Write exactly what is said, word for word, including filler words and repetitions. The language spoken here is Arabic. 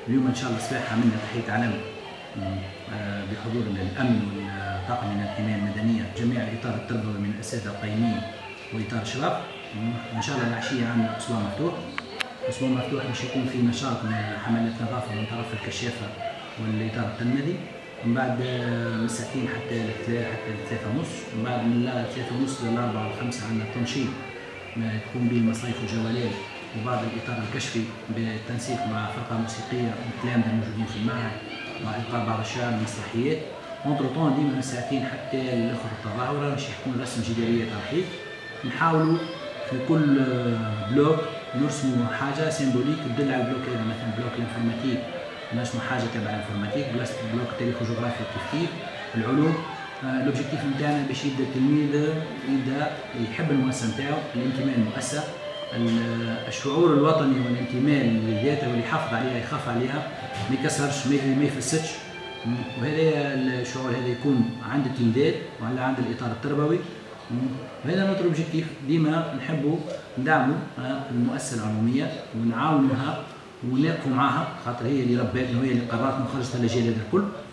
اليوم ان شاء الله الصباح عملنا تحيه علم بحضور الامن والطاقم من الحمايه المدنيه، جميع الاطار التربوي من الاساتذه القائمين واطار الشباب. ان شاء الله العشيه عندنا اسبوع مفتوح. اسبوع مفتوح باش يكون في نشاط من حملات نظافه من طرف الكشافه والاطار التنمدي، من بعد من الساعتين حتى الثلاثة حتى الثلاثة ونص، من بعد من الثلاثة ونص للأربعة والخمسة عندنا تنشيط ما تقوم به المصايف والجولات وبعض الإطار الكشفي بالتنسيق مع فرقة موسيقية والتلامذة الموجودين في المعهد مع إلقاء بعض الشعر والمسرحيات. اونتر طون ديما من الساعتين حتى الآخر التظاهرة باش يكون رسم جدارية ترحيب. نحاولوا في كل بلوك نرسموا حاجة سيمبوليك تدل على البلوك هذا، مثلا بلوك الانفورماتيك نرسموا حاجة تبع الانفورماتيك، بلوك التاريخ وجغرافيا كيف كيف العلوم. لوبجيكتيف نتاعنا باش يبدا التلميذ يبدا يحب المؤسسة نتاعو، الانتماء للمؤسسة، الشعور الوطني والانتماء لذاته واللي يحافظ عليها يخاف عليها، ما يكسرش ما يفسدش. وهذا الشعور هذا يكون عند التلميذ وعلى عند الاطار التربوي. وهذا نوتر اوبجيكتيف، ديما نحبوا ندعموا المؤسسه العموميه ونعاونوها ونقفوا معها، خاطر هي اللي ربتنا وهي اللي قررت من خرجت الاجيال هذا الكل.